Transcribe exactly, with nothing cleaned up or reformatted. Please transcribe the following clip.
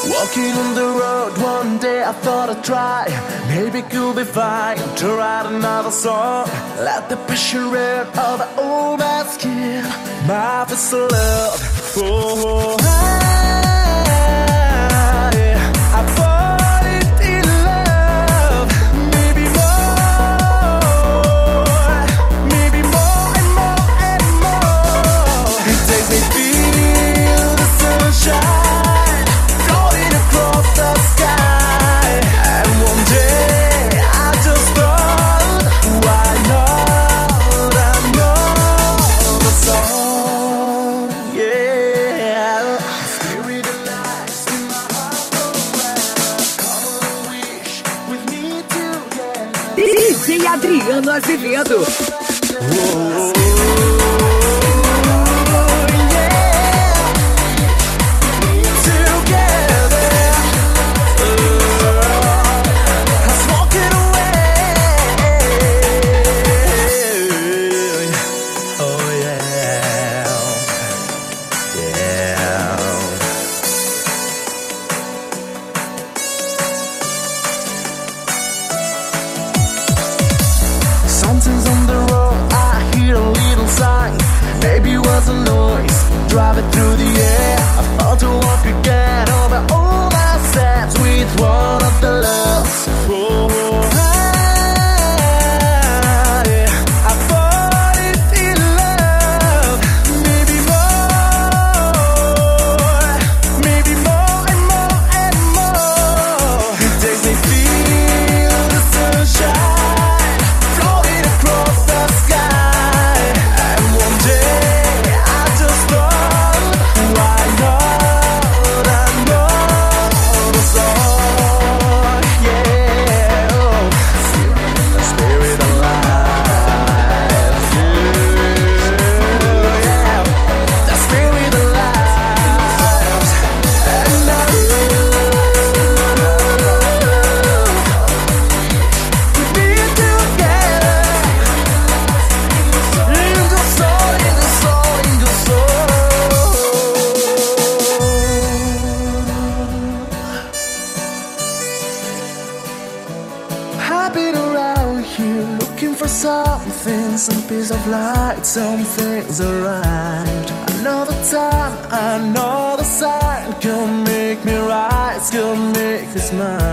Walking on the road, one day I thought I'd try. Maybe it could be fine to write another song. Let the passion rip over all my skin. My first love, oh, I, I fall in love. Maybe more, maybe more and more and more. It takes me feel the sunshine across the sky, and one day I just thought, why not? I know the song, yeah. Spirit alive in my heart forever. Come on, wish with me together. D J Adriano Azevedo. Whoa. Sometimes on the road I hear a little sign. Maybe it was a noise driving through the air. I thought to walk again over all my steps with one of the loves. Oh, I, I fall in love. Maybe more, maybe more and more and more. It takes me feel the sunshine across the sky, and one day I just thought, why not? I know the song, yeah. Spirit alive, yeah. The spirit alive, and I we be together. I've been around here looking for something, some piece of light, some things arrived. Another time, another sign, can make me rise, can make me smile.